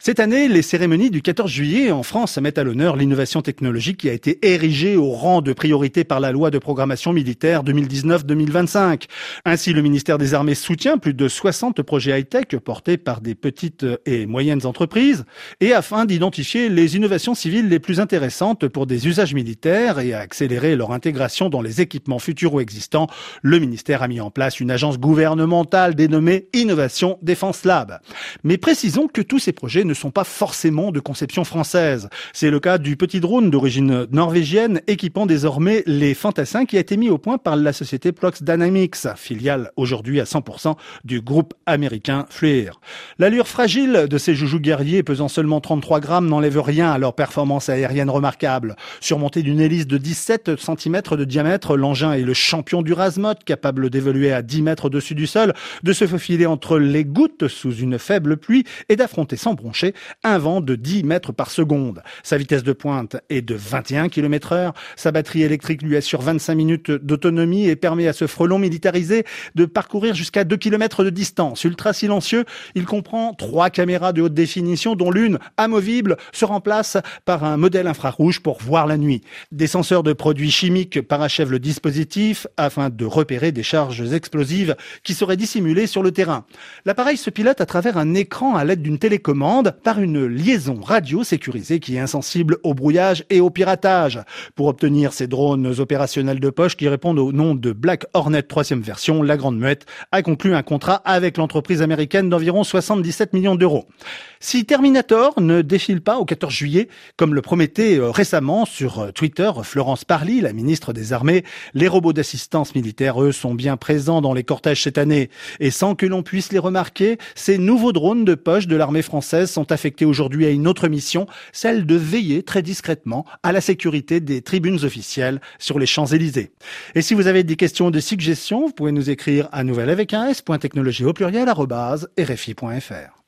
Cette année, les cérémonies du 14 juillet en France mettent à l'honneur l'innovation technologique qui a été érigée au rang de priorité par la loi de programmation militaire 2019-2025. Ainsi, le ministère des Armées soutient plus de 60 projets high-tech portés par des petites et moyennes entreprises et afin d'identifier les innovations civiles les plus intéressantes pour des usages militaires et à accélérer leur intégration dans les équipements futurs ou existants, le ministère a mis en place une agence gouvernementale dénommée Innovation Défense Lab. Mais précisons que tous ces projets ne sont pas forcément de conception française. C'est le cas du petit drone d'origine norvégienne équipant désormais les fantassins qui a été mis au point par la société Plox Dynamics, filiale aujourd'hui à 100% du groupe américain FLIR. L'allure fragile de ces joujoux guerriers pesant seulement 33 grammes n'enlève rien à leur performance aérienne remarquable. Surmonté d'une hélice de 17 cm de diamètre, l'engin est le champion du Razmot, capable d'évoluer à 10 mètres au-dessus du sol, de se faufiler entre les gouttes sous une faible pluie et d'affronter sans broncher un vent de 10 mètres par seconde. Sa vitesse de pointe est de 21 km/h. Sa batterie électrique lui assure 25 minutes d'autonomie et permet à ce frelon militarisé de parcourir jusqu'à 2 km de distance. Ultra silencieux, il comprend 3 caméras de haute définition dont l'une, amovible, se remplace par un modèle infrarouge pour voir la nuit. Des senseurs de produits chimiques parachèvent le dispositif afin de repérer des charges explosives qui seraient dissimulées sur le terrain. L'appareil se pilote à travers un écran à l'aide d'une télécommande par une liaison radio sécurisée qui est insensible au brouillage et au piratage. Pour obtenir ces drones opérationnels de poche qui répondent au nom de Black Hornet 3e version, la Grande Muette a conclu un contrat avec l'entreprise américaine d'environ 77 millions d'euros. Si Terminator ne défile pas au 14 juillet, comme le promettait récemment sur Twitter Florence Parly, la ministre des Armées, les robots d'assistance militaire, eux, sont bien présents dans les cortèges cette année. Et sans que l'on puisse les remarquer, ces nouveaux drones de poche de l'armée française sont affectés aujourd'hui à une autre mission, celle de veiller très discrètement à la sécurité des tribunes officielles sur les Champs-Élysées. Et si vous avez des questions ou des suggestions, vous pouvez nous écrire à nouvelle avec un s.technologie au pluriel @rfi.fr.